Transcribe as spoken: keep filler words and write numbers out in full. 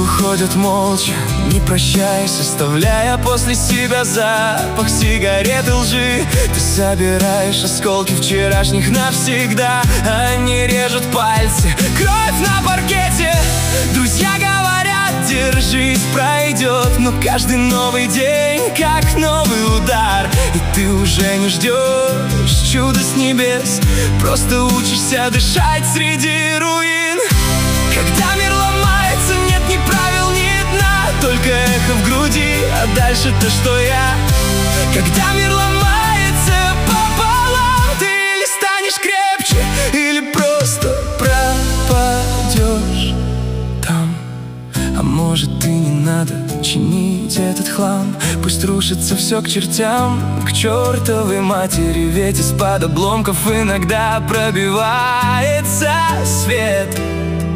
уходят молча, не прощаясь, оставляя после себя запах сигарет и лжи. Ты собираешь осколки вчерашних навсегда, они режут пальцы, кровь на паркете. Друзья говорят, держись, пройдет, но каждый новый день как новый удар, и ты уже не ждешь чуда с небес, просто учишься дышать среди руин. Когда мир ломается, нет ни правил, ни дна, только эхо в груди, а дальше то, что я. Когда мир ломается пополам, ты или станешь крепче, или просто пропадешь там. А может, и не надо чинить этот хлам, пусть рушится все к чертям, к чертовой матери, ведь из-под обломков иногда пробивается свет.